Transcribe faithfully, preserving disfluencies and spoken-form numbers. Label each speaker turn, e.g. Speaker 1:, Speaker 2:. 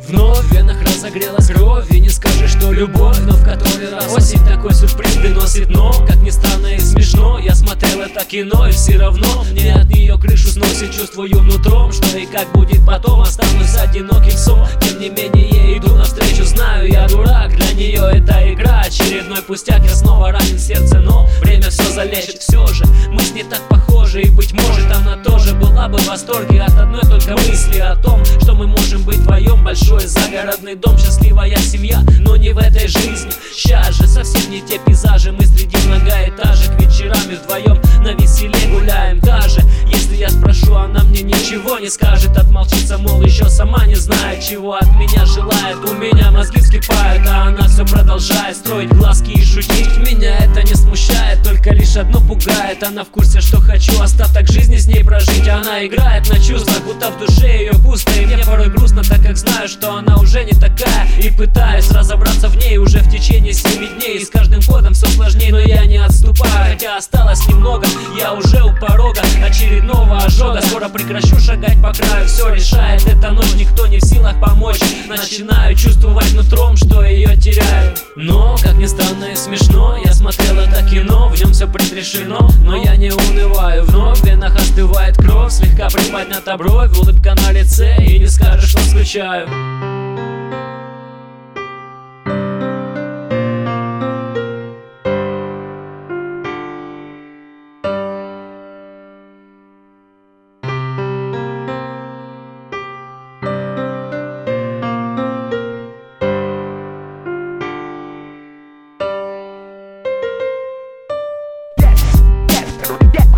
Speaker 1: Вновь в венах разогрелась кровь, и не скажешь, что любовь, но в который раз осень такой сюрприз приносит. Но, как ни странно и смешно, я смотрел это кино, и все равно мне от нее крышу сносит. Чувствую внутром, что и как будет потом, останусь одиноким сом. Тем не менее я иду навстречу, знаю, я дурак, для нее это игра, очередной пустяк, я снова ранен в сердце, но время все залечит. Все же мы с ней так похожи, и быть может она тоже была бы в восторге от одной только мысли о том, что мы можем быть вдвоем. Большой загородный дом, счастливая семья, но не в этой жизни. Сейчас же совсем не те пейзажи, мы среди многоэтажек вечерами вдвоем на веселе гуляем. Даже если я спрошу, она мне ничего не скажет, отмолчится, мол, еще сама не знает, чего от меня желает. У меня мозги вскипают, а она все продолжает строить глазки и шутить. Меня это не смущает, только лишь одно пугает: она в курсе, что хочу остаток жизни с ней прожить. Она играет на чувствах, будто в душе ее пусто, и мне порой грустно, так как знаю, что она уже не такая, и пытаюсь разобраться в ней уже в течение семи дней. И с каждым ходом все сложнее, но я не отступаю, хотя осталось немного, я уже у порога очередного ожога. Скоро прекращу шагать по краю, все решает эта ночь, никто не в силах помочь. Начинаю чувствовать нутром, что ее теряю. Но, как ни странно и смешно, я смотрел это кино, в нем все предрешено, но я не унываю. Вновь в венах остывает кровь, слегка приподнята бровь, улыбка на лице, и не скажешь, что скучаю.
Speaker 2: Yeah.